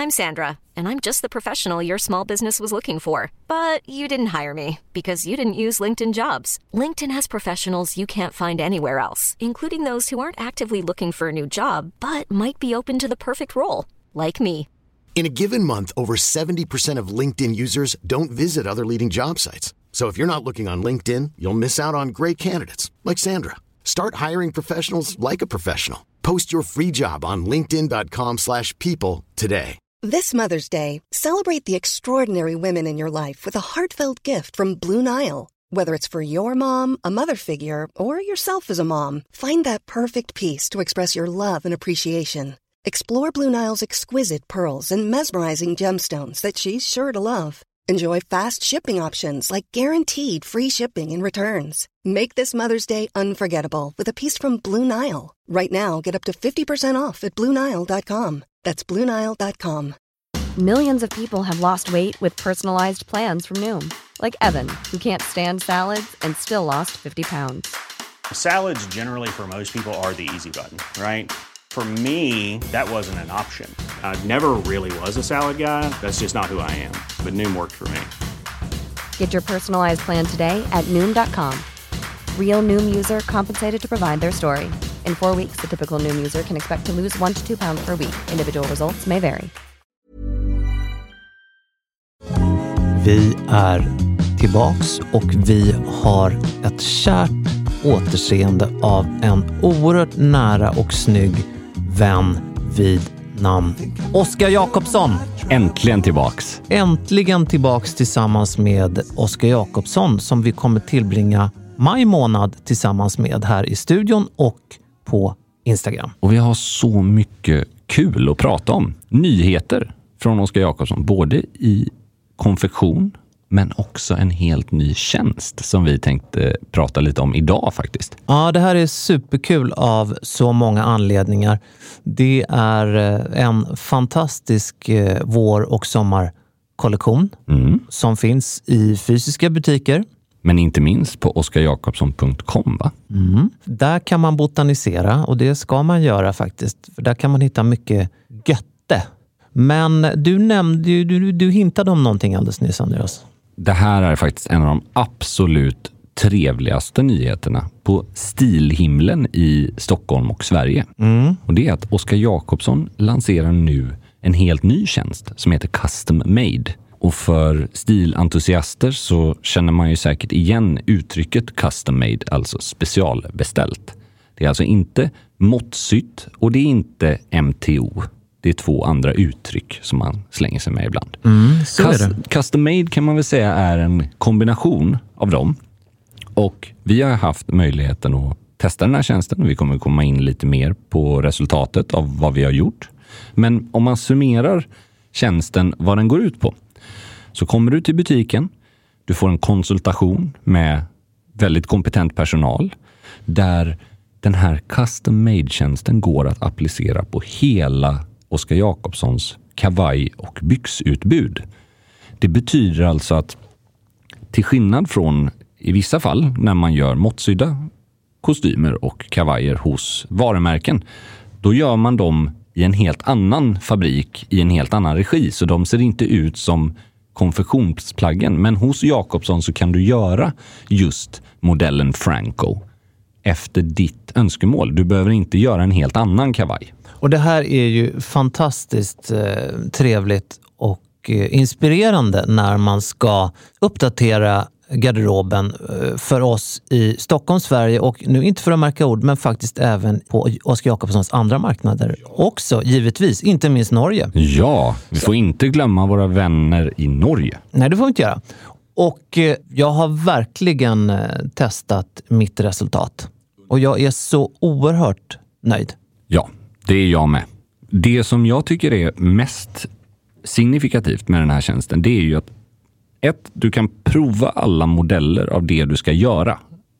I'm Sandra, and I'm just the professional your small business was looking for. But you didn't hire me because you didn't use LinkedIn Jobs. LinkedIn has professionals you can't find anywhere else, including those who aren't actively looking for a new job, but might be open to the perfect role, like me. In a given month, over 70% of LinkedIn users don't visit other leading job sites. So if you're not looking on LinkedIn, you'll miss out on great candidates like Sandra. Start hiring professionals like a professional. Post your free job on linkedin.com/people today. This Mother's Day, celebrate the extraordinary women in your life with a heartfelt gift from Blue Nile. Whether it's for your mom, a mother figure, or yourself as a mom, find that perfect piece to express your love and appreciation. Explore Blue Nile's exquisite pearls and mesmerizing gemstones that she's sure to love. Enjoy fast shipping options like guaranteed free shipping and returns. Make this Mother's Day unforgettable with a piece from Blue Nile. Right now, get up to 50% off at BlueNile.com. That's BlueNile.com. Millions of people have lost weight with personalized plans from Noom. Like Evan, who can't stand salads and still lost 50 pounds. Salads generally for most people are the easy button, right? For me, that wasn't an option. I never really was a salad guy. That's just not who I am. But Noom worked for me. Get your personalized plan today at Noom.com. Real Noom user compensated to provide their story. In 4 weeks, the typical Noom user can expect to lose 1 to 2 pounds per week. Individual results may vary. Vi är tillbaks och vi har ett kärt återseende av en oerhört nära och snygg vän vid namn Oskar Jakobsson. Äntligen tillbaks. Äntligen tillbaks tillsammans med Oskar Jakobsson som vi kommer tillbringa maj månad tillsammans med här i studion och på Instagram. Och vi har så mycket kul att prata om. Nyheter från Oskar Jakobsson, både i konfektion men också en helt ny tjänst som vi tänkte prata lite om idag faktiskt. Ja, det här är superkul av så många anledningar. Det är en fantastisk vår- och sommarkollektion som finns i fysiska butiker. Men inte minst på oskarjakobsson.com, va? Där kan man botanisera och det ska man göra faktiskt. För där kan man hitta mycket götte. Men du nämnde du hintade om någonting alldeles nyss, Andreas. Det här är faktiskt en av de absolut trevligaste nyheterna på stilhimlen i Stockholm och Sverige. Och det är att Oskar Jakobsson lanserar nu en helt ny tjänst som heter Custom Made. Och för stilentusiaster så känner man ju säkert igen uttrycket custom made, alltså specialbeställt. Det är alltså inte måttsytt och det är inte MTO. Det är 2 andra uttryck som man slänger sig med ibland. Så är det. Custom made kan man väl säga är en kombination av dem. Och vi har haft möjligheten att testa den här tjänsten. Vi kommer komma in lite mer på resultatet av vad vi har gjort. Men om man summerar tjänsten, vad den går ut på, så kommer du till butiken, du får en konsultation med väldigt kompetent personal där den här custom made-tjänsten går att applicera på hela Oskar Jakobssons kavaj- och byxutbud. Det betyder alltså att till skillnad från i vissa fall när man gör måttsydda kostymer och kavajer hos varumärken, då gör man dem i en helt annan fabrik, i en helt annan regi, så de ser inte ut som konfektionsplaggen. Men hos Jakobsson så kan du göra just modellen Franco efter ditt önskemål. Du behöver inte göra en helt annan kavaj. Och det här är ju fantastiskt trevligt och inspirerande när man ska uppdatera garderoben för oss i Stockholm, Sverige och nu inte för att märka ord men faktiskt även på Oskar Jakobssons andra marknader också, givetvis, inte minst Norge. Ja, vi får inte glömma våra vänner i Norge. Nej, det får vi inte göra. Och jag har verkligen testat mitt resultat och jag är så oerhört nöjd. Ja, det är jag med. Det som jag tycker är mest signifikativt med den här tjänsten, det är ju att du kan prova alla modeller av det du ska göra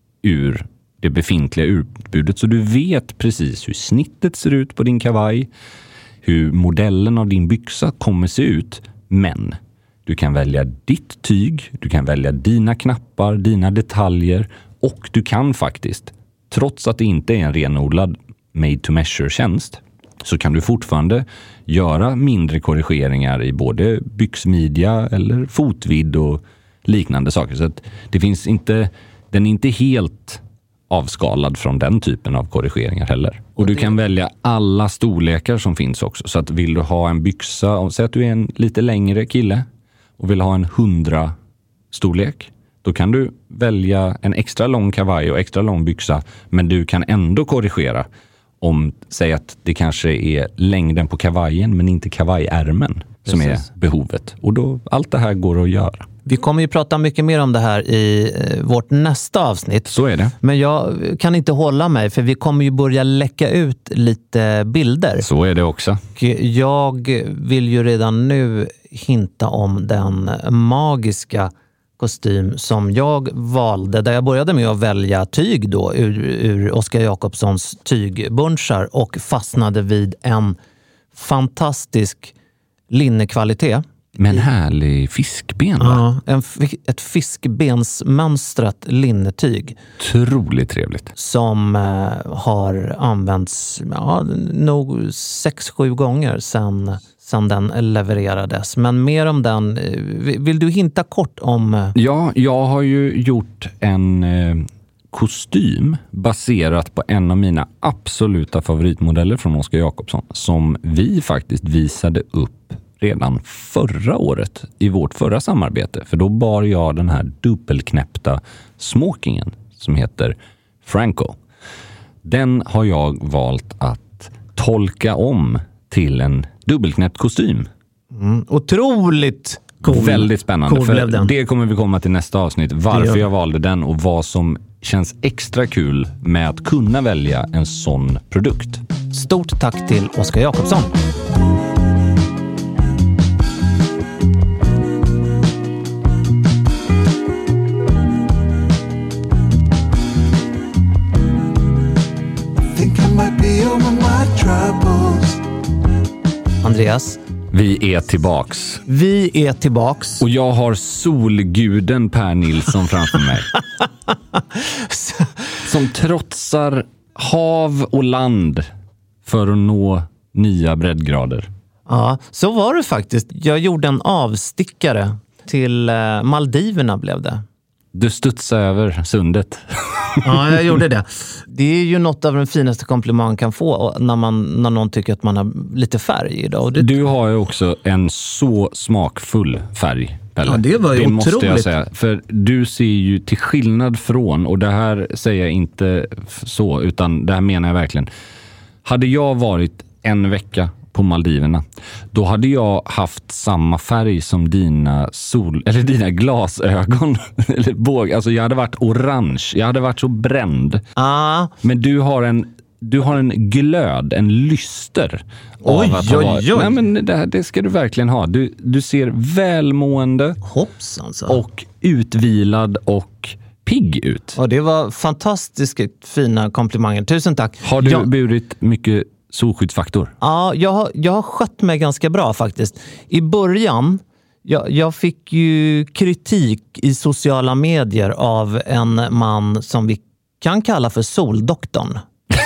ur det befintliga utbudet, så du vet precis hur snittet ser ut på din kavaj, hur modellen av din byxa kommer se ut, men du kan välja ditt tyg, du kan välja dina knappar, dina detaljer och du kan faktiskt, trots att det inte är en renodlad made to measure-tjänst, så kan du fortfarande göra mindre korrigeringar i både byxmidja eller fotvidd och liknande saker. Så att det finns inte, den är inte helt avskalad från den typen av korrigeringar heller. Och du kan välja alla storlekar som finns också. Så att vill du ha en byxa, säg att du är en lite längre kille och vill ha en 100 storlek, då kan du välja en extra lång kavaj och extra lång byxa, men du kan ändå korrigera om, säg att det kanske är längden på kavajen men inte kavajärmen som är behovet. Och då, allt det här går att göra. Vi kommer ju prata mycket mer om det här i vårt nästa avsnitt. Så är det. Men jag kan inte hålla mig, för vi kommer ju börja läcka ut lite bilder. Så är det också. Och jag vill ju redan nu hinta om den magiska kostym som jag valde, där jag började med att välja tyg då ur Oskar Jakobssons tygbunchar och fastnade vid en fantastisk linnekvalitet. Med en härlig fiskben, va? Ja, ett fiskbensmönstrat linnetyg. Otroligt trevligt. Som har använts nog 6-7 gånger sedan den levererades. Men mer om den. Vill du hinta kort om... Ja, jag har ju gjort en kostym baserat på en av mina absoluta favoritmodeller från Oskar Jakobsson som vi faktiskt visade upp redan förra året i vårt förra samarbete. För då bar jag den här dubbelknäppta smokingen som heter Franco. Den har jag valt att tolka om till en dubbelknäppt kostym. Otroligt cool. Väldigt spännande. Cool för det kommer vi komma till nästa avsnitt. Varför jag valde den och vad som känns extra kul med att kunna välja en sån produkt. Stort tack till Oskar Jakobsson. Andreas, vi är tillbaks. Vi är tillbaks. Och jag har solguden Per Nilsson framför mig. Som trotsar hav och land för att nå nya breddgrader. Ja, så var det faktiskt. Jag gjorde en avstickare till Maldiverna blev det. Du studsade över sundet. Ja, jag gjorde det. Det är ju något av den finaste komplimang man kan få när någon tycker att man har lite färg idag. Du har ju också en så smakfull färg, Pelle. Ja, det var ju otroligt. Måste jag säga. För du ser ju till skillnad från, och det här säger jag inte så, utan det här menar jag verkligen. Hade jag varit en vecka på Maldiverna, då hade jag haft samma färg som dina glasögon eller båg. Alltså jag hade varit orange. Jag hade varit så bränd. Men du har en glöd, en lyster. Oj. Nej, men det ska du verkligen ha. Du ser välmående. Hoppsan, så. Och utvilad och pigg ut. Och det var fantastiskt fina komplimanger. Tusen tack. Har du burit mycket solskyddsfaktor? Ja, jag har skött mig ganska bra faktiskt. I början, jag fick ju kritik i sociala medier av en man som vi kan kalla för soldoktorn.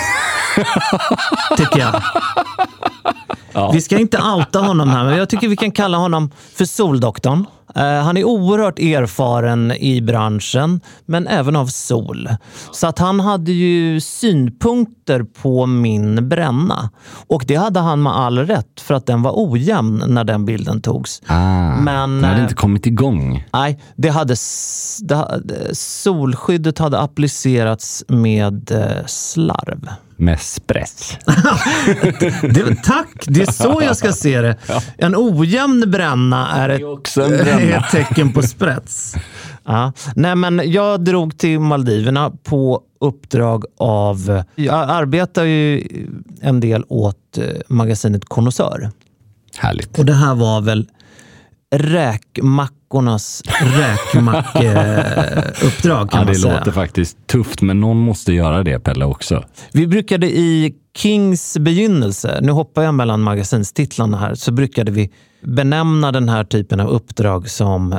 Tycker jag. Ja. Vi ska inte outa honom här, men jag tycker vi kan kalla honom för soldoktorn. Han är oerhört erfaren i branschen, men även av sol. Så att han hade ju synpunkter på min bränna. Och det hade han med all rätt, för att den var ojämn när den bilden togs. Men det hade inte kommit igång. Nej, solskyddet hade applicerats med slarv. Med sprätt. Tack, det är så jag ska se det. En ojämn bränna är ett tecken på sprätts. Ja. Nej, men jag drog till Maldiverna på uppdrag av... Jag arbetar ju en del åt magasinet Connoisseur. Härligt. Och det här var väl räkmackornas räkmackeuppdrag, kan man säga. Det låter faktiskt tufft, men någon måste göra det, Pelle, också. Vi brukade i Kings begynnelse, nu hoppar jag mellan magasinstitlarna här, så brukade vi benämna den här typen av uppdrag som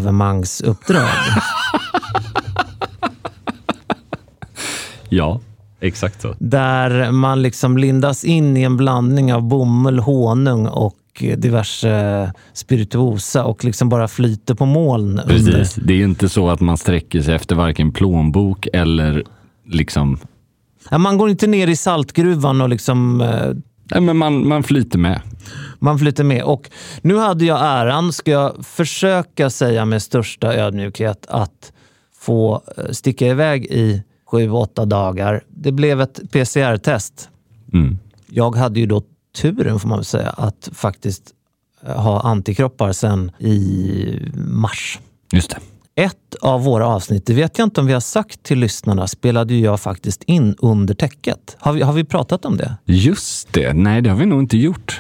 champagne-lavemangsuppdrag. Ja. Exakt så. Där man liksom lindas in i en blandning av bomull, honung och diverse spirituosa och liksom bara flyter på moln. Precis. Det är ju inte så att man sträcker sig efter varken plånbok eller liksom... Ja, man går inte ner i saltgruvan och liksom... Nej, men man flyter med. Man flyter med. Och nu hade jag äran, ska jag försöka säga med största ödmjukhet, att få sticka iväg i 7-8 dagar. Det blev ett PCR-test. Mm. Jag hade ju då turen, får man väl säga, att faktiskt ha antikroppar sen i mars. Just det. Ett av våra avsnitt, det vet jag inte om vi har sagt till lyssnarna, spelade ju jag faktiskt in under täcket. Har vi pratat om det? Just det. Nej, det har vi nog inte gjort.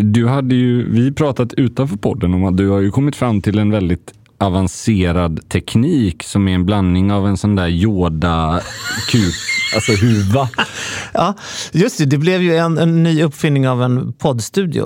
Vi pratat utanför podden om att du har ju kommit fram till en väldigt avancerad teknik som är en blandning av en sån där alltså huva. Ja, just det. Det blev ju en ny uppfinning av en poddstudio.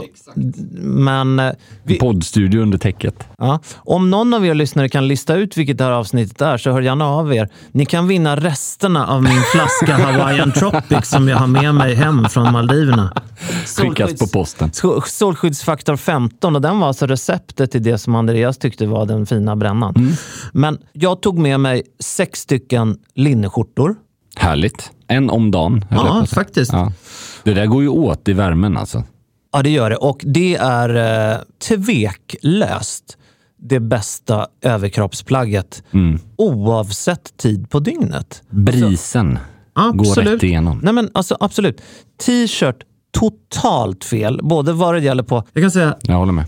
Men poddstudio under täcket. Ja, om någon av er lyssnare kan lista ut vilket det här avsnittet är, så hör gärna av er. Ni kan vinna resterna av min flaska Hawaiian Tropic som jag har med mig hem från Maldiverna. Skickas på posten. Strålskyddsfaktor 15, och den var alltså receptet till det som Andreas tyckte var den fina brännan. Mm. Men jag tog med mig 6 stycken linneskjortor. Härligt. En om dagen. Ja, faktiskt. Ja. Det där går ju åt i värmen alltså. Ja, det gör det. Och det är tveklöst det bästa överkroppsplagget oavsett tid på dygnet. Brisen går rätt igenom. Nej, men alltså absolut. T-shirt, totalt fel. Både vad det gäller på... Jag kan säga... Jag håller med.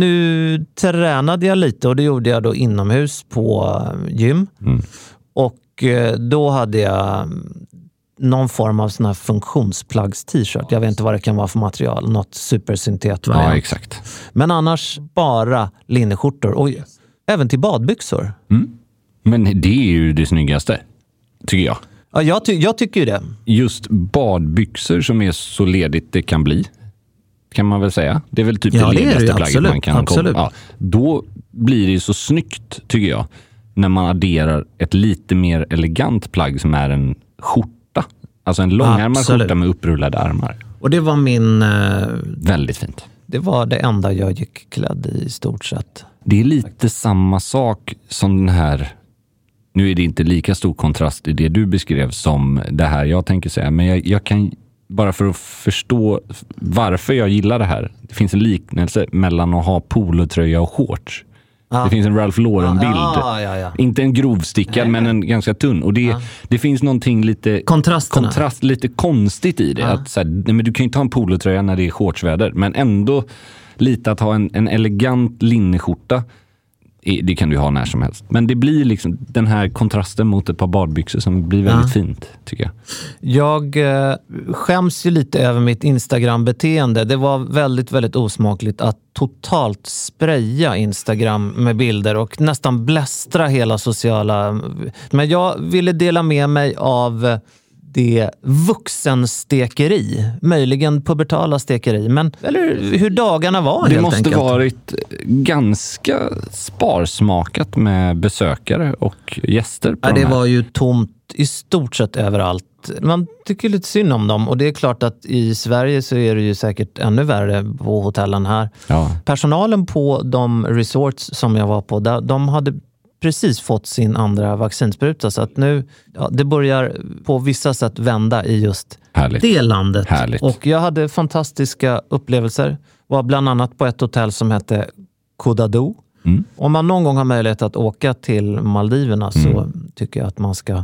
Nu tränade jag lite, och det gjorde jag då inomhus på gym. Mm. Och då hade jag någon form av sån här funktionsplaggs t-shirt. Jag vet inte vad det kan vara för material. Något supersyntet. Ja, exakt. Men annars bara linneskjortor. Och även till badbyxor. Mm. Men det är ju det snyggaste, tycker jag. Ja, jag tycker ju det. Just badbyxor som är så ledigt det kan bli, kan man väl säga. Det är väl typ det ledigaste plagget man kan komma. Ja, då blir det så snyggt, tycker jag, när man adderar ett lite mer elegant plagg som är en skjorta. Alltså en långärmad skjorta med upprullade armar. Och det var min... Väldigt fint. Det var det enda jag gick klädd i stort sett. Det är lite samma sak som den här... Nu är det inte lika stor kontrast i det du beskrev som det här jag tänker säga. Men jag kan, bara för att förstå varför jag gillar det här. Det finns en liknelse mellan att ha polotröja och shorts. Ja. Det finns en Ralph Lauren-bild. Ja. Inte en grovstickad, men en ganska tunn. Och det finns någonting lite... lite konstigt i det. Ja. Att, så här, nej, men du kan ju inte ha en polotröja när det är shortsväder. Men ändå lite att ha en elegant linneskjorta. Det kan du ha när som helst. Men det blir liksom den här kontrasten mot ett par badbyxor som blir väldigt fint, tycker jag. Jag skäms ju lite över mitt Instagram-beteende. Det var väldigt, väldigt osmakligt att totalt spraya Instagram med bilder och nästan blästra hela sociala... Men jag ville dela med mig av det vuxenstekeri, möjligen pubertala stekeri, men eller hur dagarna var helt enkelt. Det måste varit ganska sparsmakat med besökare och gäster på det var ju tomt i stort sett överallt. Man tycker lite synd om dem, och det är klart att i Sverige så är det ju säkert ännu värre på hotellen här. Ja. Personalen på de resorts som jag var på, de hade precis fått sin andra vaccinspruta, så att nu det börjar på vissa sätt vända i just det landet. Härligt. Och jag hade fantastiska upplevelser. Var bland annat på ett hotell som hette Kodadu. Om man någon gång har möjlighet att åka till Maldiverna så tycker jag att man ska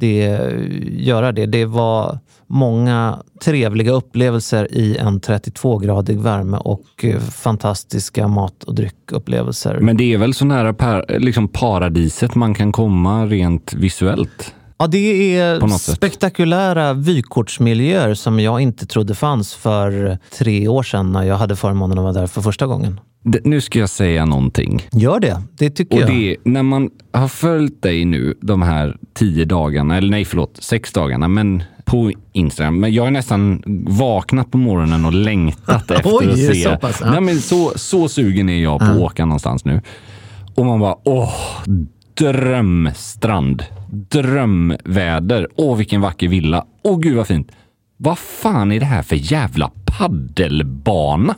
göra det. Det var många trevliga upplevelser i en 32-gradig värme och fantastiska mat- och dryckupplevelser. Men det är väl så nära liksom paradiset man kan komma rent visuellt? Ja, det är spektakulära vykortsmiljöer som jag inte trodde fanns för 3 år sedan när jag hade förmånen att vara där för första gången. Nu ska jag säga någonting. Gör det, det tycker jag. När man har följt dig nu de här 10 dagarna, eller nej 6 dagarna, men på Instagram. Men jag har nästan vaknat på morgonen och längtat efter att se. Så pass, ja. Nej, men så sugen är jag på att åka någonstans nu. Och man bara, drömstrand, drömväder. Åh, vilken vacker villa. Åh, gud vad fint. Vad fan är det här för jävla paddelbana?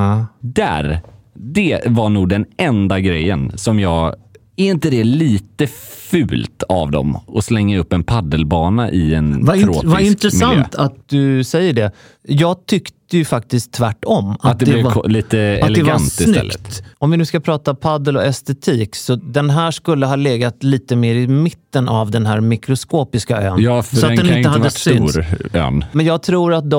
Det var nog den enda grejen som jag... Är inte det lite fult av dem att slänga upp en paddelbana i en tropisk Vad intressant miljö? att du säger det. Jag tyckte ju faktiskt tvärtom. Att det blev lite elegant istället. Om vi nu ska prata paddel och estetik, så den här skulle ha legat lite mer i mitten av den här mikroskopiska ön. Ja, för så den att den kan inte inte hade vara synts. stor ön. Men jag tror att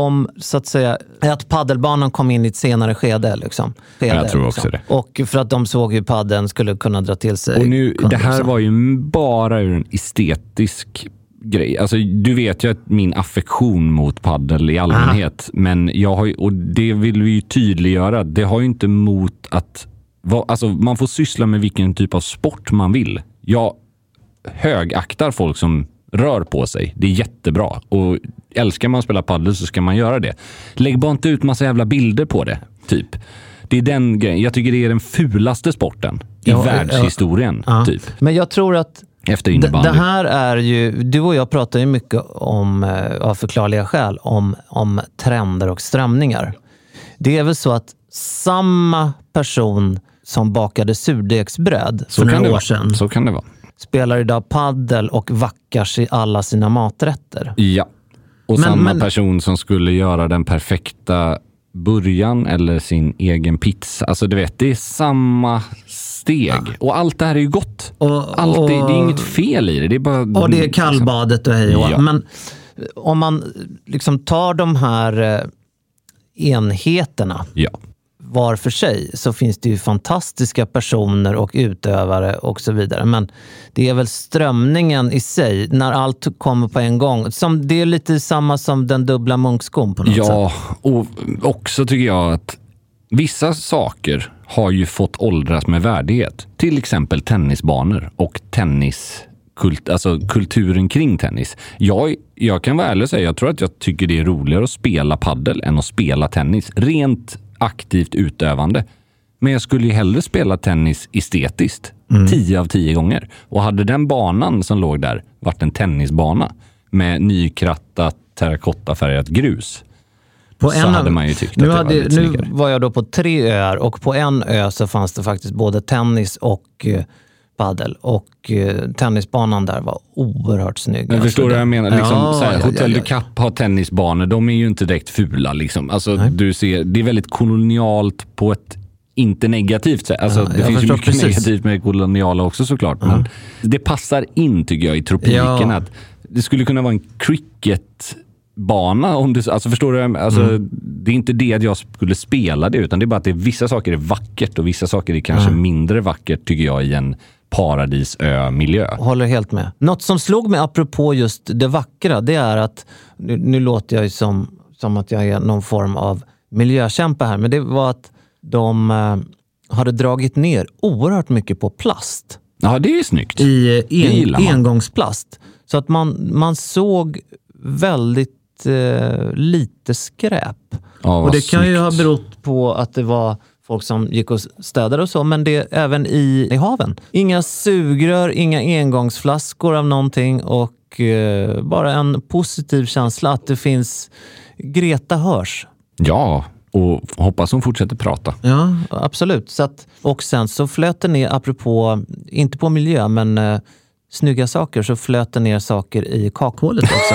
att paddelbanan kom in i ett senare skede. Jag tror också det. Och för att de såg hur paddeln skulle kunna dra till sig. Och nu, det här var ju bara ur en estetisk grej. Alltså, du vet ju att min affektion mot paddel i allmänhet, men jag har ju, och det vill vi ju tydliggöra, det har ju inte mot att alltså, man får syssla med vilken typ av sport man vill. Jag högaktar folk som rör på sig. Det är jättebra. Och älskar man att spela paddel så ska man göra det. Lägg bara inte ut massa jävla bilder på det, typ. Det är den grejen. Jag tycker det är den fulaste sporten i världshistorien, typ. Men jag tror att efter innebandy. Det här är ju, du och jag pratar ju mycket om, av förklarliga skäl, om trender och strömningar. Det är väl så att samma person som bakade surdegsbröd för några år sedan, så kan det vara, spelar idag paddel och vackars i alla sina maträtter. Ja, och samma person som skulle göra den perfekta burgaren eller sin egen pizza. Alltså du vet, det är samma steg. Och allt det här är ju gott. Det är inget fel i det. Det är bara, och det är kallbadet och hej och. Ja. Men om man tar de här enheterna var för sig, så finns det ju fantastiska personer och utövare och så vidare. Men det är väl strömningen i sig, när allt kommer på en gång. Det är lite samma som den dubbla munkskon på något sätt. Ja, och också tycker jag att vissa saker har ju fått åldras med värdighet. Till exempel tennisbanor och kulturen kring tennis. Jag kan vara ärlig och säga, jag tror att jag tycker det är roligare att spela paddel än att spela tennis. Rent aktivt utövande. Men jag skulle ju hellre spela tennis estetiskt 10 av 10 gånger. Och hade den banan som låg där varit en tennisbana med nykrattat terrakottafärgat grus, så hade man ju tyckt att det var lite snyggare. Nu var jag då på 3 öar, och på en ö så fanns det faktiskt både tennis och paddel, och tennisbanan där var oerhört snygg. Men förstår du vad jag menar? Hotel du Cap har tennisbanor, de är ju inte direkt fula. Alltså, du ser, det är väldigt kolonialt på ett inte negativt sätt. Alltså, det finns ju mycket negativt med koloniala också såklart. Men det passar in, tycker jag, i tropiken. Att det skulle kunna vara en cricketbana. Alltså, förstår du? Alltså, det är inte det att jag skulle spela det, utan det är bara att vissa saker är vackert och vissa saker är kanske mindre vackert, tycker jag, i en paradisö-miljö. Håller helt med. Något som slog mig apropå just det vackra, det är att, nu låter jag ju som att jag är någon form av miljökämpe här, men det var att de hade dragit ner oerhört mycket på plast. Ja, det är snyggt. I engångsplast. Så att man såg väldigt lite skräp. Ja, och det snyggt. kan ju ha berott på att det var folk som gick och städade och så, men det är även i haven. Inga sugrör, inga engångsflaskor av någonting, och bara en positiv känsla att det finns. Greta hörs. Ja, och hoppas hon fortsätter prata. Ja, absolut. Och sen så flöt det ner, apropå, inte på miljö, men snygga saker, så flöt det ner saker i kakhålet också.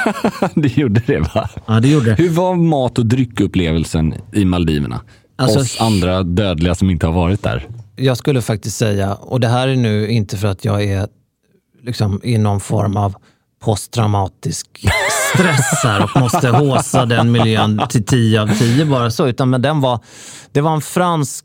Det gjorde det, va? Ja, det gjorde det. Hur var mat- och dryckupplevelsen i Maldiverna? Alltså, oss andra dödliga som inte har varit där. Jag skulle faktiskt säga, och det här är nu inte för att jag är i någon form av posttraumatisk stress här och måste håsa den miljön till 10 av 10 bara så, utan men det var en fransk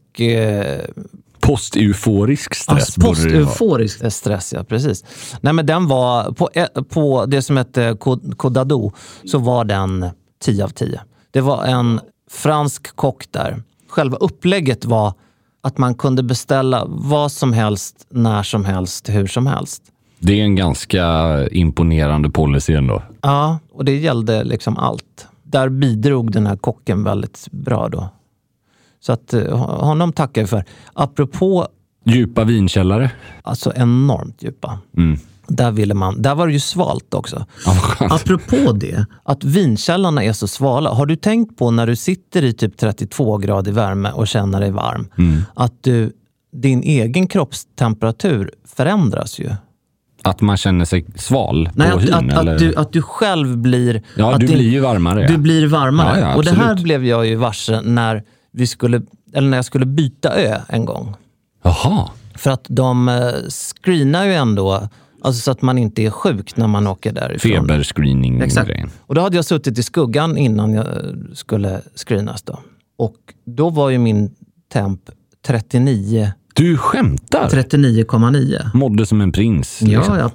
post-euforisk stress. Post-euforisk stress, ja, precis. Nej, men den var på det som hette Côte d'Ado, så var den 10 av 10. Det var en fransk kock där. Själva upplägget var att man kunde beställa vad som helst, när som helst, hur som helst. Det är en ganska imponerande policy ändå. Ja, och det gällde allt. Där bidrog den här kocken väldigt bra då. Så att honom tackar jag för. Apropå Djupa vinkällare. Alltså enormt djupa. Där var det ju svalt också. Apropå det, att vinkällarna är så svala. Har du tänkt på när du sitter i typ 32 grader värme och känner dig varm, att din egen kroppstemperatur förändras ju? Att man känner sig sval på hyn? Att du själv blir... Ja, du blir ju varmare. Du blir varmare. Ja, och det här blev jag ju varse när jag skulle byta ö en gång. Jaha. För att de screenar ju ändå, alltså så att man inte är sjuk när man åker därifrån. Feberscreening. Exakt. Och då hade jag suttit i skuggan innan jag skulle screenas då. Och då var ju min temp 39. Du skämtar? 39,9. Mådde som en prins. Liksom. Ja, absolut.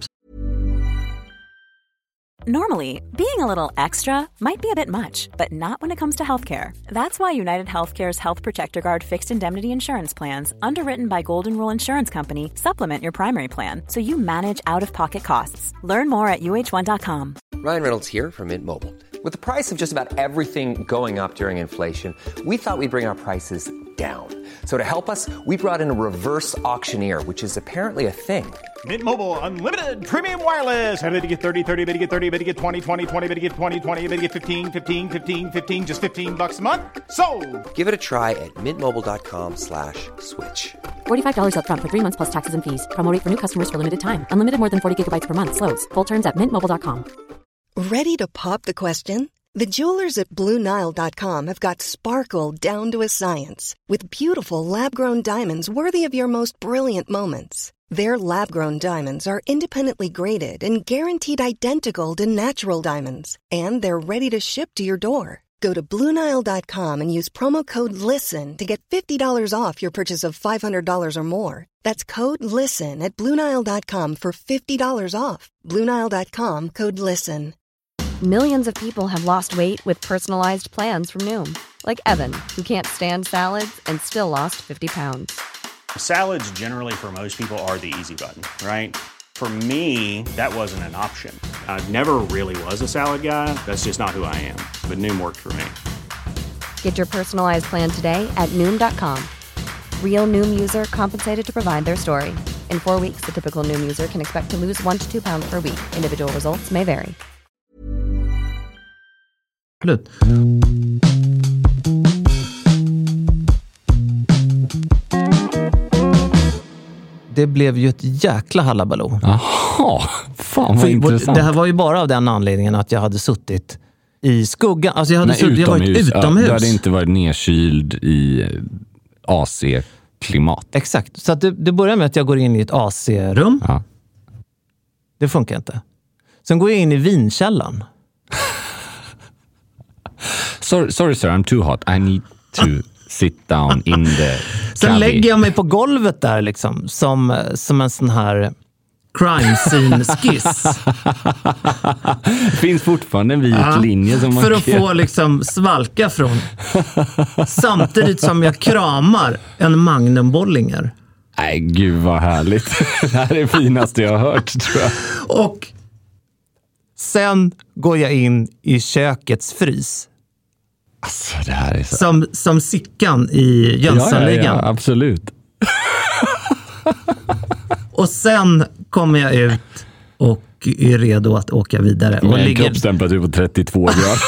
Normally, being a little extra might be a bit much, but not when it comes to healthcare. That's why United Healthcare's Health Protector Guard fixed indemnity insurance plans, underwritten by Golden Rule Insurance Company, supplement your primary plan so you manage out-of-pocket costs. Learn more at UH1.com. Ryan Reynolds here from Mint Mobile. With the price of just about everything going up during inflation, we thought we'd bring our prices down. So to help us, we brought in a reverse auctioneer, which is apparently a thing. Mint Mobile Unlimited Premium Wireless. How to get 30, 30, bit to get 30, bit to get 20, 20, 20, bit to get 20, 20, bit to get 15, 15, 15, 15, just $15 a month? Sold! Give it a try at mintmobile.com/switch. $45 up front for 3 months plus taxes and fees. Promo rate for new customers for limited time. Unlimited more than 40 gigabytes per month. Slows full terms at mintmobile.com. Ready to pop the question? The jewelers at BlueNile.com have got sparkle down to a science with beautiful lab-grown diamonds worthy of your most brilliant moments. Their lab-grown diamonds are independently graded and guaranteed identical to natural diamonds. And they're ready to ship to your door. Go to BlueNile.com and use promo code LISTEN to get $50 off your purchase of $500 or more. That's code LISTEN at BlueNile.com for $50 off. BlueNile.com, code LISTEN. Millions of people have lost weight with personalized plans from Noom. Like Evan, who can't stand salads and still lost 50 pounds. Salads generally for most people are the easy button, right? For me, that wasn't an option. I never really was a salad guy. That's just not who I am. But Noom worked for me. Get your personalized plan today at Noom.com. Real Noom user compensated to provide their story. In 4 weeks, the typical Noom user can expect to lose 1 to 2 pounds per week. Individual results may vary. Det blev ju ett jäkla halabaloo. Jaha, fan vad intressant. Det här var ju bara av den anledningen att jag hade suttit i skuggan. Alltså jag hade varit utomhus. Ja, du hade inte varit nedkyld i AC-klimat. Exakt, så att det börjar med att jag går in i ett AC-rum. Ja. Det funkar inte. Sen går jag in i vinkällan. Sorry sir, I'm too hot. I need to sit down in the Sen lägger jag mig på golvet där liksom, som en sån här crime scene-skiss. Det finns fortfarande en vit linje som man för att få liksom svalka från. Samtidigt som jag kramar en Magnum-bollinger. Nej, gud vad härligt. Det här är det finaste jag har hört, tror jag. Och sen går jag in i kökets frys. Alltså, det här är så... Som Sickan i Jönssonligan. Ja, absolut. Och sen kommer jag ut och är redo att åka vidare. Med och en kroppstemperatur på 32 grader.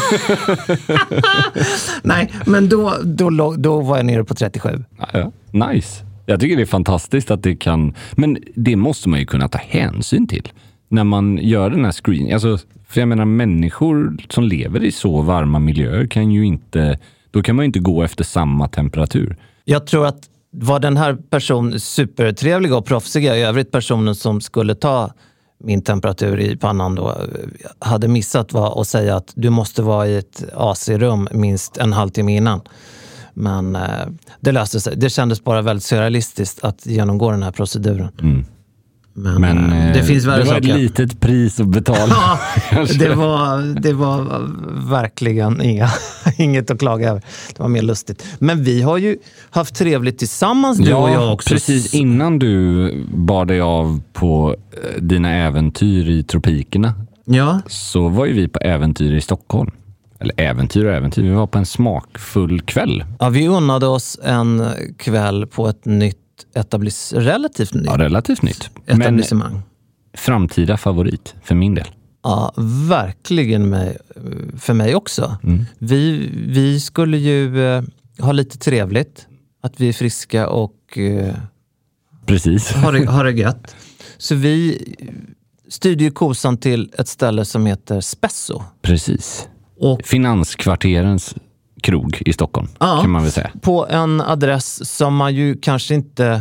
Nej, men då var jag nere på 37. Ja, nice. Jag tycker det är fantastiskt att det kan... Men det måste man ju kunna ta hänsyn till när man gör den här screening. Alltså, för jag menar, människor som lever i så varma miljöer kan ju inte... Då kan man ju inte gå efter samma temperatur. Jag tror att var den här personen supertrevliga och proffsiga, i övrigt personen som skulle ta min temperatur i pannan då hade missat var att säga att du måste vara i ett AC-rum minst en halvtimme innan. Men det löste sig. Det kändes bara väldigt surrealistiskt att genomgå den här proceduren. Mm. Men det finns värre saker. Det var ett litet pris att betala. Ja, det var verkligen inget att klaga över. Det var mer lustigt. Men vi har ju haft trevligt tillsammans, du och jag också. Precis innan du bar dig av på dina äventyr i tropikerna. Ja. Så var ju vi på äventyr i Stockholm. Eller äventyr. Vi var på en smakfull kväll. Ja, vi unnade oss en kväll på ett nytt relativt nytt. Ja, relativt nytt. Etablissemang. Men framtida favorit för min del. Ja, verkligen för mig också. Vi skulle ju ha lite trevligt. Att vi är friska och precis. har det gött. Så vi styrde ju kosan till ett ställe som heter Spesso. Precis. Och Finanskvarterens krog i Stockholm, kan man väl säga. På en adress som man ju kanske inte...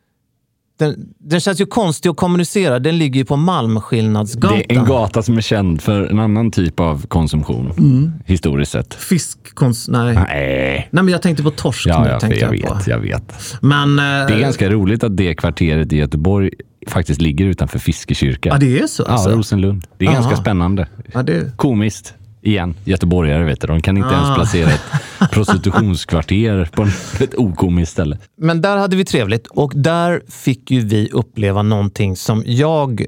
Den känns ju konstig att kommunicera. Den ligger ju på Malmskillnadsgatan. Det är en gata som är känd för en annan typ av konsumtion, historiskt sett. Nej, men jag tänkte på torsk nu. Jag vet. Men, det är ganska roligt att det kvarteret i Göteborg faktiskt ligger utanför Fiskekyrka. Ja, det är så? Ja, Rosenlund. Det är ganska spännande. Ja, komiskt. Igen, göteborgare vet du. De kan inte ens placera ett prostitutionskvarter på ett okomiskt ställe. Men där hade vi trevligt och där fick ju vi uppleva någonting som jag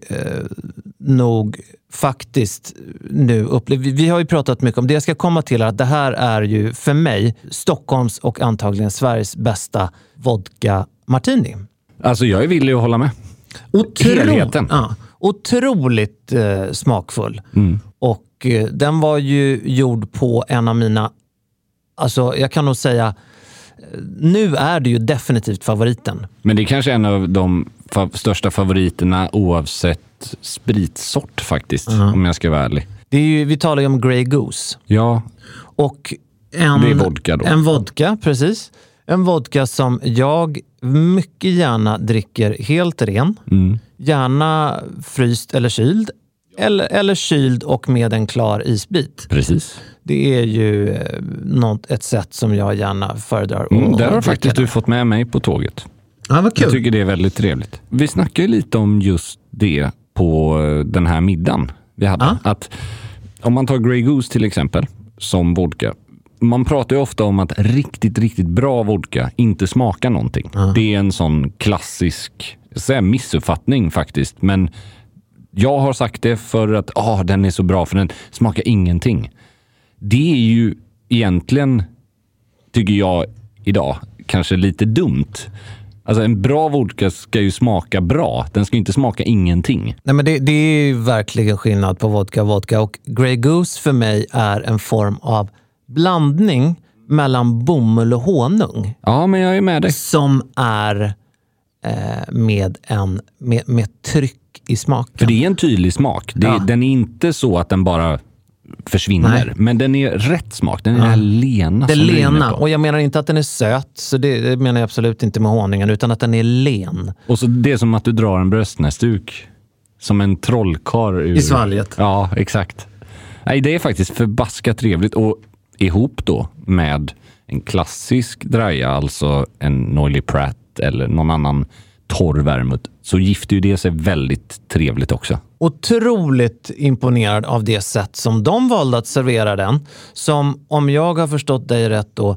nog faktiskt nu upplever. Vi har ju pratat mycket om det. Jag ska komma till att det här är ju för mig Stockholms och antagligen Sveriges bästa vodka martini. Alltså jag är villig att hålla med. Helheten. Otroligt smakfull. Och den var ju gjord på en av mina, alltså jag kan nog säga, nu är det ju definitivt favoriten. Men det är kanske en av de största favoriterna oavsett spritsort faktiskt, om jag ska vara ärlig. Det är ju, vi talar ju om Grey Goose. Ja. Och det är vodka då. En vodka, precis. En vodka som jag mycket gärna dricker helt ren. Gärna fryst eller kyld. Eller kyld och med en klar isbit. Precis. Det är ju ett sätt som jag gärna föredrar. Där har faktiskt du fått med mig på tåget. Ja, vad kul. Jag tycker det är väldigt trevligt. Vi snackade lite om just det på den här middagen vi hade. Att om man tar Grey Goose till exempel som vodka. Man pratar ju ofta om att riktigt, riktigt bra vodka inte smakar någonting. Det är en sån klassisk missuppfattning faktiskt. Men jag har sagt det för att den är så bra för den smakar ingenting. Det är ju egentligen, tycker jag idag, kanske lite dumt. Alltså en bra vodka ska ju smaka bra. Den ska ju inte smaka ingenting. Nej, men det är ju verkligen skillnad på vodka. Och Grey Goose för mig är en form av blandning mellan bomull och honung. Ja, men jag är med dig. Som är med tryck i smaken. För det är en tydlig smak. Den är inte så att den bara försvinner. Nej. Men den är rätt smak. Den är lena. Det är lena. Och jag menar inte att den är söt. Så det menar jag absolut inte med honungen. Utan att den är len. Och så det är som att du drar en bröstnäsduk. Som en trollkar i svalget. Ja, exakt. Nej, det är faktiskt förbaskat trevligt. Och ihop då med en klassisk draja. Alltså en Noilly Prat eller någon annan torr vermouth, så gifter ju det sig väldigt trevligt också. Otroligt imponerad av det sätt som de valde att servera den. Som, om jag har förstått dig rätt då,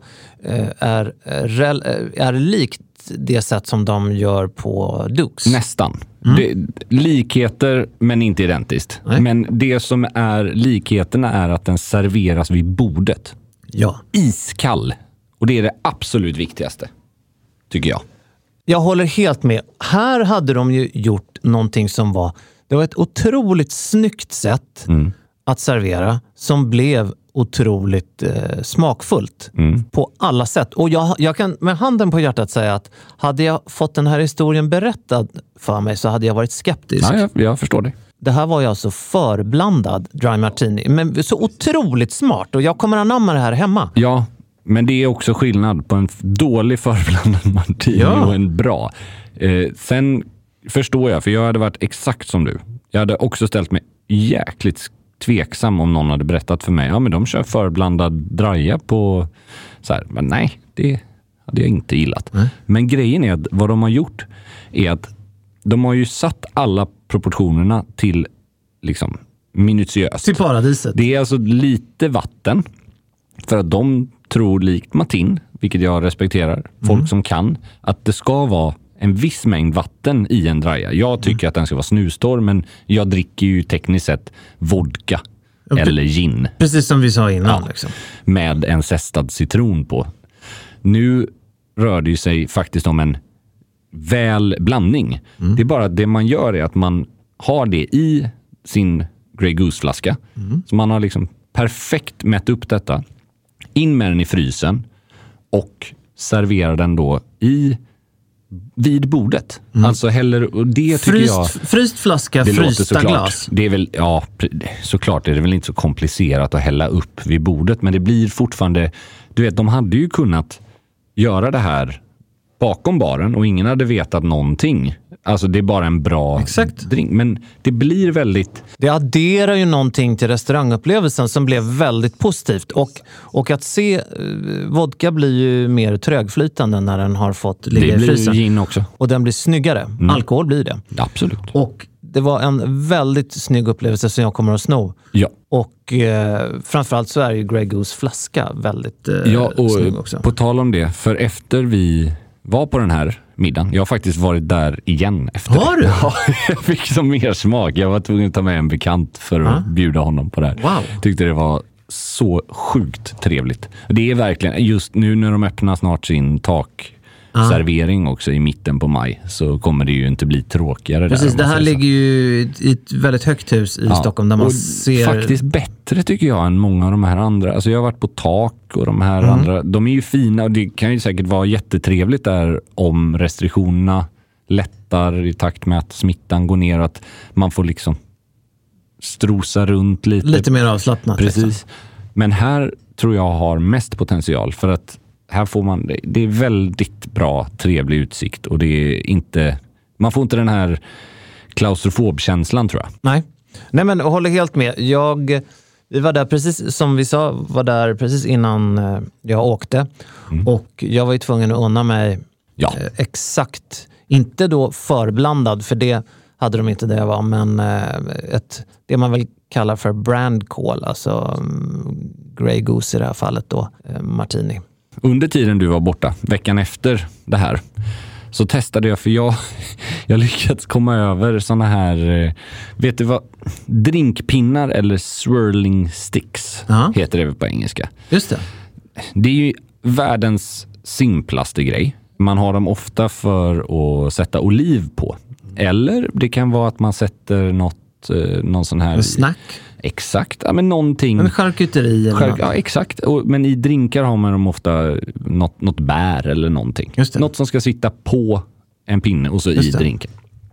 är likt det sätt som de gör på Dukes. Nästan. Likheter, men inte identiskt. Nej. Men det som är likheterna är att den serveras vid bordet. Ja. Iskall. Och det är det absolut viktigaste, tycker jag. Jag håller helt med. Här hade de ju gjort någonting som det var ett otroligt snyggt sätt att servera som blev otroligt smakfullt på alla sätt. Och jag kan med handen på hjärtat säga att hade jag fått den här historien berättad för mig så hade jag varit skeptisk. Ja, jag förstår det. Det här var ju alltså förblandad dry martini. Men så otroligt smart och jag kommer anamma det här hemma. Ja. Men det är också skillnad på en dålig förblandad martini och en bra. Sen förstår jag, för jag hade varit exakt som du. Jag hade också ställt mig jäkligt tveksam om någon hade berättat för mig. Ja, men de kör förblandad draja på så här. Men nej, det hade jag inte gillat. Men grejen är att vad de har gjort är att de har ju satt alla proportionerna till liksom minutiöst. Till paradiset. Det är alltså lite vatten. För att de tror likt Martin, vilket jag respekterar, folk som kan, att det ska vara en viss mängd vatten i en draja. Jag tycker att den ska vara snustorr, men jag dricker ju tekniskt sett vodka eller gin. Precis som vi sa innan. Ja, liksom. Med en zestad citron på. Nu rör det ju sig faktiskt om en väl blandning. Det är bara det man gör är att man har det i sin Grey Goose-flaska. Så man har liksom perfekt mätt upp detta. In med den i frysen och serverar den då vid bordet. Alltså heller, och det tycker jag... Fryst flaska, frysta glas. Det är väl, ja, såklart är det väl inte så komplicerat att hälla upp vid bordet, men det blir fortfarande, du vet, de hade ju kunnat göra det här bakom baren och ingen hade vetat någonting. Alltså det är bara en bra drink, men det blir väldigt... Det adderar ju någonting till restaurangupplevelsen som blev väldigt positivt. Och att se vodka blir ju mer trögflytande när den har fått ligga i frysen. Det blir gin också. Och den blir snyggare. Alkohol blir det. Absolut. Och det var en väldigt snygg upplevelse som jag kommer att sno. Ja. Och framförallt så är ju Grey Goose flaska väldigt snygg också. På tal om det, för efter vi var på den här middagen, jag har faktiskt varit där igen efter. Har du? Ja, jag fick som mer smak. Jag var tvungen att ta med en bekant för att bjuda honom på det här. Wow. Tyckte det var så sjukt trevligt. Det är verkligen, just nu när de öppnar snart sin servering också i mitten på maj, så kommer det ju inte bli tråkigare. Precis, där, det här ligger ju i ett väldigt högt hus i Stockholm där man ser... Faktiskt bättre tycker jag än många av de här andra. Alltså jag har varit på Tak och de här andra, de är ju fina och det kan ju säkert vara jättetrevligt där om restriktionerna lättar i takt med att smittan går ner och att man får liksom strosa runt lite. Lite mer avslappnat. Precis. Liksom. Men här tror jag har mest potential för att här får man, det är väldigt bra, trevlig utsikt och det är inte, man får inte den här klaustrofobkänslan tror jag. Nej men jag håller helt med. Vi var där precis som vi sa, var där precis innan jag åkte och jag var ju tvungen att unna mig exakt, inte då förblandad för det hade de inte där jag var, men det man väl kallar för brand call, alltså Grey Goose i det här fallet då, martini. Under tiden du var borta, veckan efter det här, så testade jag, för jag lyckats komma över såna här, vet du vad, drinkpinnar eller swirling sticks heter det på engelska. Just det. Det är ju världens simplaste grej. Man har dem ofta för att sätta oliv på. Eller det kan vara att man sätter någon sån här... En snack? Exakt, ja, men någonting... En charkuteri eller något. Ja, exakt. Men i drinkar har man dem ofta något bär eller någonting. Något som ska sitta på en pinne och så i drinken.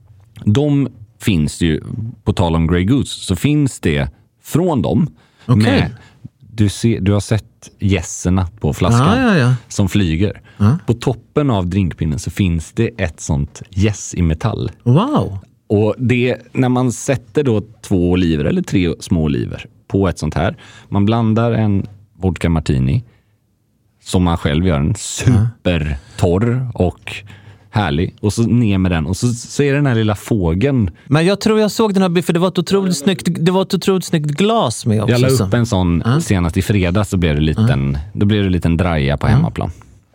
De finns ju, på tal om Grey Goose, så finns det från dem. Okay. Du har sett gässerna på flaskan som flyger. På toppen av drinkpinnen så finns det ett sånt gäss i metall. Wow! Och det, när man sätter då 2 oliver eller 3 små oliver på ett sånt här. Man blandar en vodka martini som man själv gör, en supertorr och härlig. Och så ner med den. Och så är det den här lilla fågeln. Men jag tror jag såg den här, för det var ett otroligt snyggt glas med också. Jag la upp en sån senast i fredag, så blev det en liten draja på hemmaplan.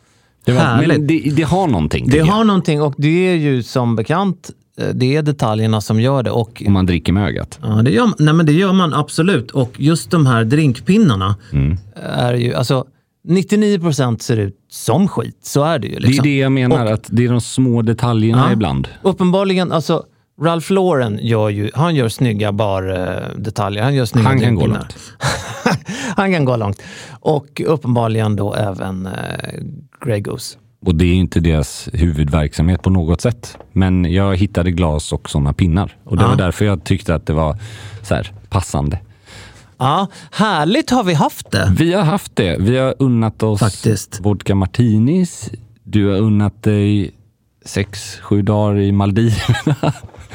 Men det har någonting. Det har någonting, och det är ju som bekant, det är detaljerna som gör det. Och man dricker med ögat. Ja, det gör man absolut. Och just de här drinkpinnarna är ju, alltså 99% ser ut som skit. Så är det ju. Liksom. Det är det jag menar, att det är de små detaljerna ibland. Uppenbarligen, alltså Ralph Lauren han gör snygga bardetaljer. Han gör snygga drinkpinnar. Kan gå långt. Han kan gå långt. Och uppenbarligen då även Grey Goose. Och det är inte deras huvudverksamhet på något sätt. Men jag hittade glas och sådana pinnar. Och det var därför jag tyckte att det var så här passande. Ja, härligt har vi haft det. Vi har haft det. Vi har unnat oss vodka martinis. Du har unnat dig 6-7 dagar i Maldiverna.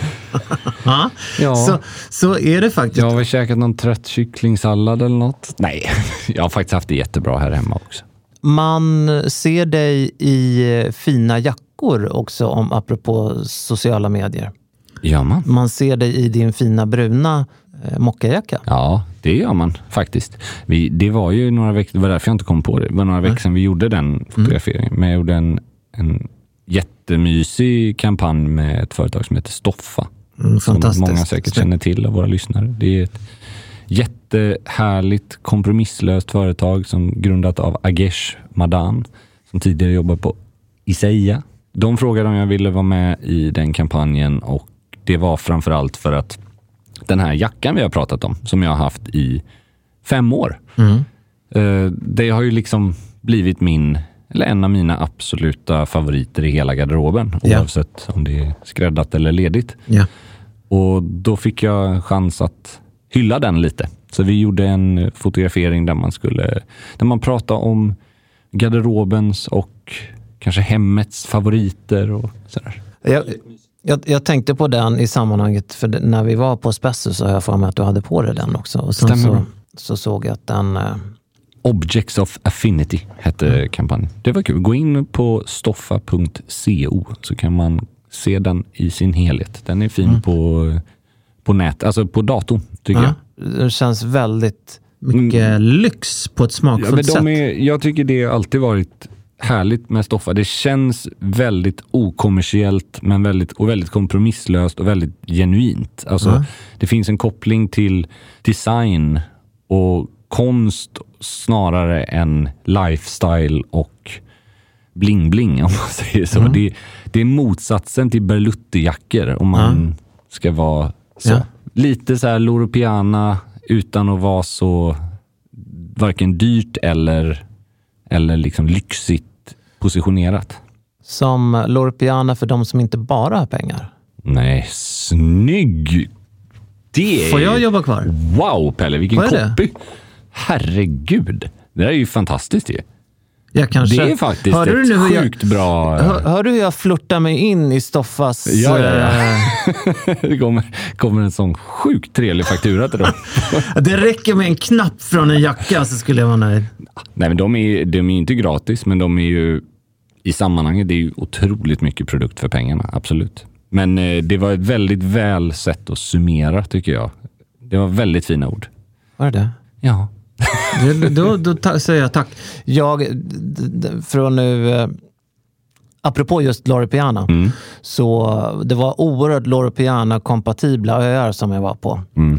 Ja. Så är det faktiskt. Jag har väl käkat någon trött kycklingsallad eller något. Nej, jag har faktiskt haft det jättebra här hemma också. Man ser dig i fina jackor också, apropå sociala medier. Ja, man ser dig i din fina bruna mockajacka. Ja, det gör man faktiskt. Det var ju några veckor, det var därför jag inte kom på det. Det var några veckor sedan vi gjorde den fotograferingen. Men jag gjorde en jättemysig kampanj med ett företag som heter Stoffa. Som många säkert känner till av våra lyssnare. Det är ett jättehärligt, kompromisslöst företag som grundat av Agesh Madan, som tidigare jobbade på Isaiah De frågade om jag ville vara med i den kampanjen, och det var framförallt för att den här jackan vi har pratat om, som jag har haft i 5 år. Det har ju liksom blivit en av mina absoluta favoriter i hela garderoben, oavsett om det är skräddat eller ledigt. Och då fick jag chans att hylla den lite. Så vi gjorde en fotografering där man pratade om garderobens och kanske hemmets favoriter och sådär. Jag tänkte på den i sammanhanget, för när vi var på Spessu så har jag för mig att du hade på dig den också. Och sen så såg jag att den... Objects of Affinity hette kampanjen. Det var kul. Gå in på stoffa.co så kan man se den i sin helhet. Den är fin på nät, alltså på datorn, tycker jag. Det känns väldigt mycket lyx på ett smakfullt sätt. Jag tycker det har alltid varit härligt med Stoffa. Det känns väldigt okommersiellt, men väldigt kompromisslöst och väldigt genuint. Alltså, det finns en koppling till design och konst snarare än lifestyle och bling-bling, om man säger så. Det är motsatsen till Berluti-jackor, om man ska vara så. Lite så här Loro Piana utan att vara så varken dyrt eller liksom lyxigt positionerat. Som Loro Piana för de som inte bara har pengar. Nej, snygg! Får jag jobba kvar? Wow, Pelle, vilken copy! Herregud, det där är ju fantastiskt ju. Det är faktiskt ett sjukt bra... Hör du hur jag flörtar mig in i Stoffas... Ja. Det kommer en sån sjukt trevlig faktura till dem. Det räcker med en knapp från en jacka så skulle jag vara nöjd. Nej, men de är inte gratis, men de är ju i sammanhanget, det är ju otroligt mycket produkt för pengarna, absolut. Men det var ett väldigt väl sätt att summera, tycker jag. Det var väldigt fina ord. Var det? Ja. Då säger jag tack. Från nu, apropå just Loro Piana, så det var oerhört Loro Piana-kompatibla öar som jag var på.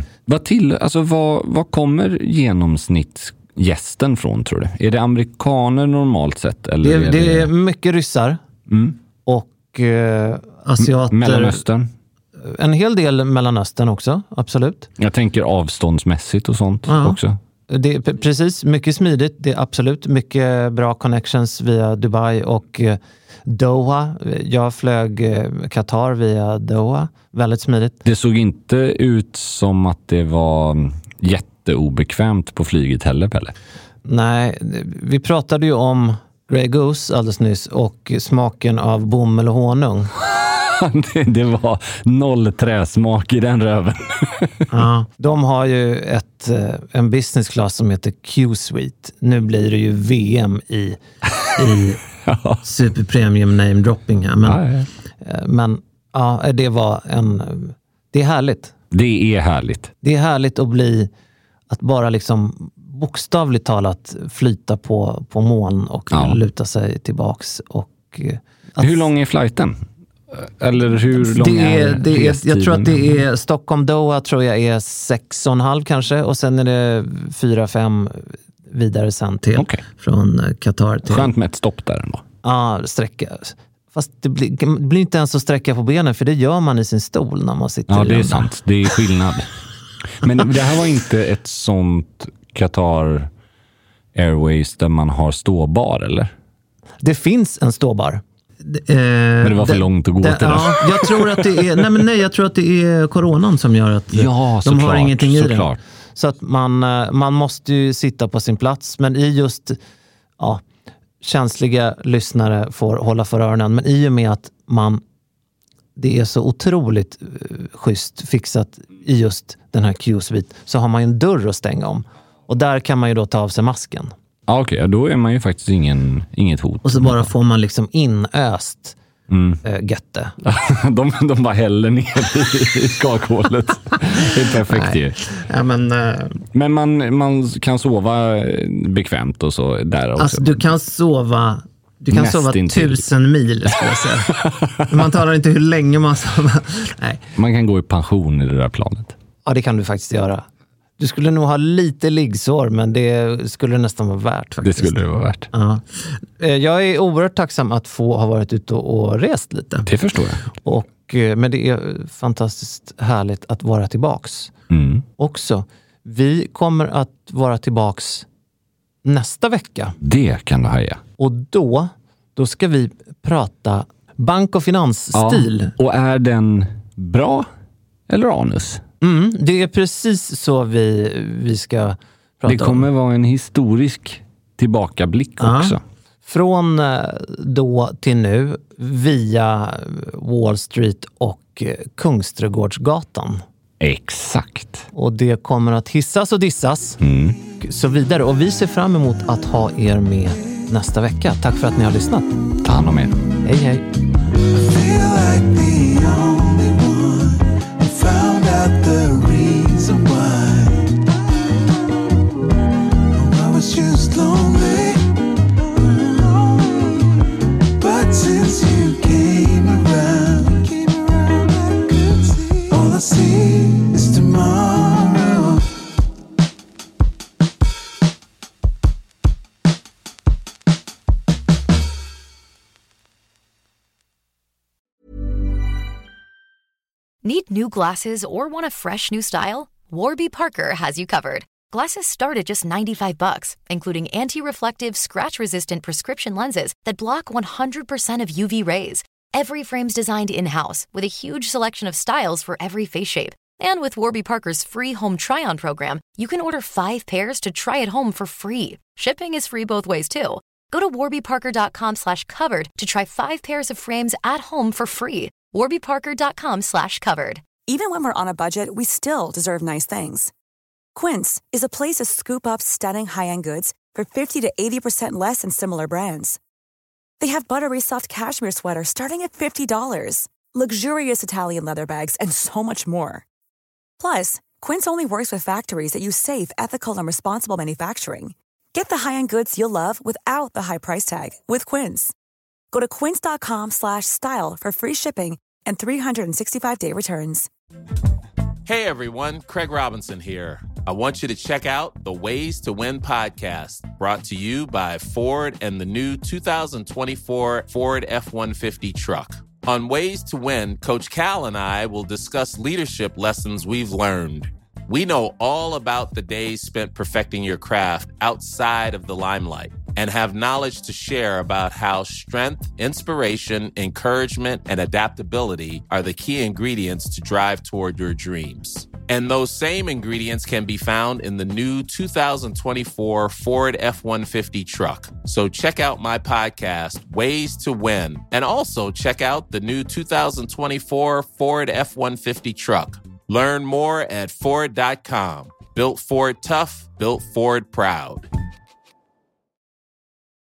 Vad kommer genomsnittsgästen från, tror du? Är det amerikaner normalt sett? Eller det är mycket ryssar och asiater. Mellanöstern? En hel del Mellanöstern också, absolut. Jag tänker avståndsmässigt och sånt också. Det är precis, mycket smidigt. Det är absolut mycket bra connections via Dubai och Doha. Jag flög Qatar via Doha. Väldigt smidigt. Det såg inte ut som att det var jätteobekvämt på flyget heller, Pelle. Nej, vi pratade ju om Grey Goose alldeles nyss och smaken av bomull och honung. Det var 0 träsmak i den röven. Ja, de har ju en business class som heter Q-Suite. Nu blir det ju VM i superpremium name dropping här. Men det är härligt. Det är härligt. Det är härligt att bara liksom bokstavligt talat flyta på moln och luta sig tillbaks. Hur lång är flighten? Eller hur lång är jag tror att det är Stockholm-Doha tror jag är 6,5 kanske, och sen är det 4-5 vidare sen till från Qatar till... Skönt med ett stopp där ändå. Ja, sträcka. Fast det blir inte ens att sträcka på benen, för det gör man i sin stol när man sitter. Ja, det är sant. Det är skillnad. Men det här var inte ett sånt Qatar Airways där man har ståbar, eller? Det finns en ståbar. Men det var för långt att gå till det. Ja, jag tror att det är jag tror att det är coronan som gör att de har ingenting i det. Så att man måste ju sitta på sin plats, men i just känsliga lyssnare får hålla för öronen, men i och med att det är så otroligt schysst fixat i just den här Q-Suite, så har man ju en dörr att stänga om, och där kan man ju då ta av sig masken. Okej, då är man ju faktiskt inget hot. Och så bara får man liksom inöst götte. de bara häller ner i kakhålet. Det är perfekt ju. Ja, men man kan sova bekvämt och så där också. Alltså du kan sova 1000 mil, skulle jag säga. Man talar inte hur länge man sover. Nej. Man kan gå i pension i det där planet. Ja, det kan du faktiskt göra. Du skulle nog ha lite liggsår, men det skulle nästan vara värt faktiskt. Det skulle det vara värt. Ja. Jag är oerhört tacksam att få ha varit ute och rest lite. Det förstår jag. Men det är fantastiskt härligt att vara tillbaks. Också. Vi kommer att vara tillbaks nästa vecka. Det kan du haja. Och då ska vi prata bank- och finansstil. Ja, och är den bra eller anus? Det är precis så vi ska prata om. Det kommer vara en historisk tillbakablick också. Från då till nu via Wall Street och Kungsträdgårdsgatan. Exakt. Och det kommer att hissas och dissas så vidare. Och vi ser fram emot att ha er med nästa vecka. Tack för att ni har lyssnat. Ta hand om er. Hej hej. Since you came around, all I see is tomorrow. Need new glasses or want a fresh new style? Warby Parker has you covered. Glasses start at just $95, including anti-reflective, scratch-resistant prescription lenses that block 100% of UV rays. Every frame's designed in-house with a huge selection of styles for every face shape. And with Warby Parker's free home try-on program, you can order 5 pairs to try at home for free. Shipping is free both ways, too. Go to warbyparker.com/covered to try 5 pairs of frames at home for free. warbyparker.com/covered. Even when we're on a budget, we still deserve nice things. Quince is a place to scoop up stunning high-end goods for 50 to 80% less than similar brands. They have buttery soft cashmere sweaters starting at $50, luxurious Italian leather bags, and so much more. Plus, Quince only works with factories that use safe, ethical, and responsible manufacturing. Get the high-end goods you'll love without the high price tag with Quince. Go to quince.com/style for free shipping and 365-day returns. Hey everyone, Craig Robinson here. I want you to check out the Ways to Win podcast, brought to you by Ford and the new 2024 Ford F-150 truck. On Ways to Win, Coach Cal and I will discuss leadership lessons we've learned. We know all about the days spent perfecting your craft outside of the limelight and have knowledge to share about how strength, inspiration, encouragement, and adaptability are the key ingredients to drive toward your dreams. And those same ingredients can be found in the new 2024 Ford F-150 truck. So check out my podcast, Ways to Win, and also check out the new 2024 Ford F-150 truck. Learn more at Ford.com. Built Ford tough, built Ford proud.